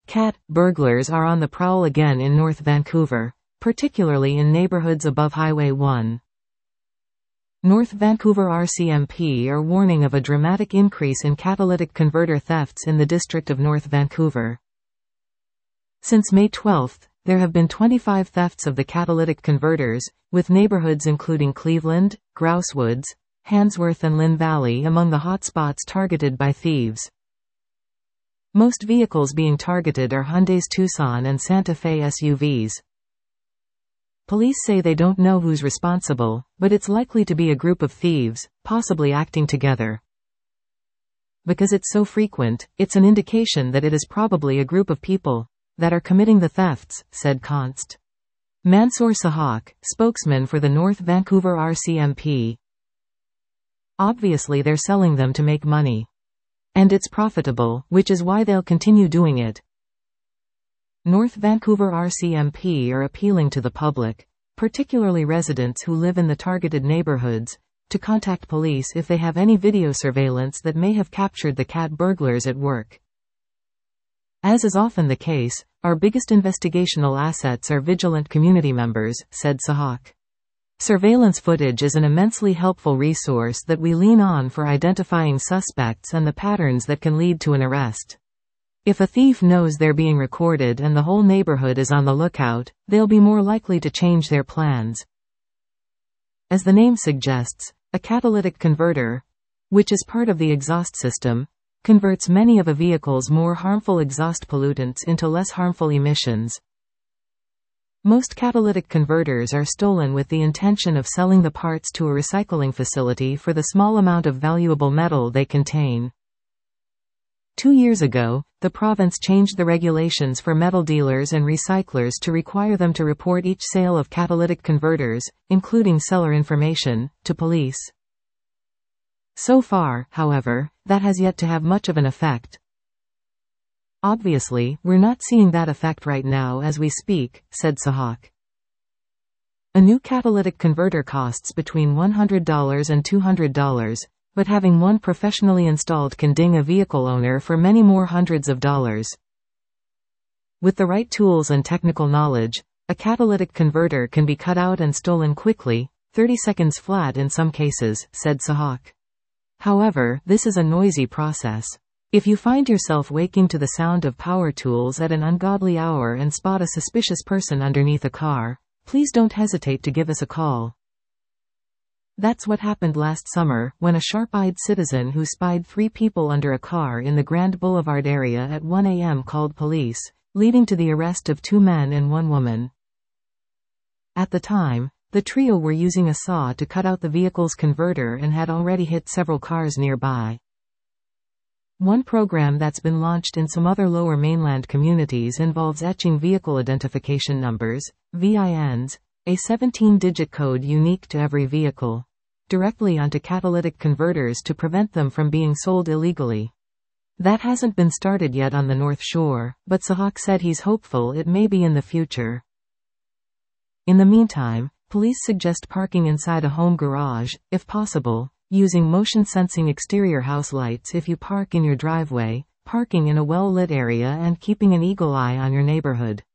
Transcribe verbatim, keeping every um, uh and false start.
Cat burglars are on the prowl again in North Vancouver, particularly in neighborhoods above Highway one. North Vancouver R C M P are warning of a dramatic increase in catalytic converter thefts in the district of North Vancouver. Since May twelfth, there have been twenty-five thefts of the catalytic converters, with neighborhoods including Cleveland, Grousewoods, Handsworth and Lynn Valley among the hotspots targeted by thieves. Most vehicles being targeted are Hyundai's Tucson and Santa Fe S U Vs. Police say they don't know who's responsible, but it's likely to be a group of thieves, possibly acting together. Because it's so frequent, it's an indication that it is probably a group of people that are committing the thefts, said Const. Mansoor Sahak, spokesman for the North Vancouver R C M P. Obviously they're selling them to make money. And it's profitable, which is why they'll continue doing it. North Vancouver R C M P are appealing to the public, particularly residents who live in the targeted neighborhoods, to contact police if they have any video surveillance that may have captured the cat burglars at work. As is often the case, our biggest investigational assets are vigilant community members, said Sahak. Surveillance footage is an immensely helpful resource that we lean on for identifying suspects and the patterns that can lead to an arrest. If a thief knows they're being recorded and the whole neighborhood is on the lookout, they'll be more likely to change their plans. As the name suggests, a catalytic converter, which is part of the exhaust system, converts many of a vehicle's more harmful exhaust pollutants into less harmful emissions. Most catalytic converters are stolen with the intention of selling the parts to a recycling facility for the small amount of valuable metal they contain. Two years ago, the province changed the regulations for metal dealers and recyclers to require them to report each sale of catalytic converters, including seller information, to police. So far, however, that has yet to have much of an effect. Obviously, we're not seeing that effect right now as we speak, said Sahak. A new catalytic converter costs between one hundred dollars and two hundred dollars, but having one professionally installed can ding a vehicle owner for many more hundreds of dollars. With the right tools and technical knowledge, a catalytic converter can be cut out and stolen quickly, thirty seconds flat in some cases, said Sahak. However, this is a noisy process. If you find yourself waking to the sound of power tools at an ungodly hour and spot a suspicious person underneath a car, please don't hesitate to give us a call. That's what happened last summer, when a sharp-eyed citizen who spied three people under a car in the Grand Boulevard area at one a m called police, leading to the arrest of two men and one woman. At the time, the trio were using a saw to cut out the vehicle's converter and had already hit several cars nearby. One program that's been launched in some other lower mainland communities involves etching vehicle identification numbers, V I Ns, a seventeen-digit code unique to every vehicle, directly onto catalytic converters to prevent them from being sold illegally. That hasn't been started yet on the North Shore, but Sahak said he's hopeful it may be in the future. In the meantime, police suggest parking inside a home garage, if possible, using motion-sensing exterior house lights if you park in your driveway, parking in a well-lit area and keeping an eagle eye on your neighborhood.